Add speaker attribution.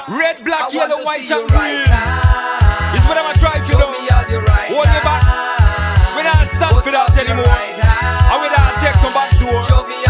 Speaker 1: Red, black, yellow, white and green. This is what I'm trying to do. Hold me back. We don't stand for that anymore. And we don't take no back door.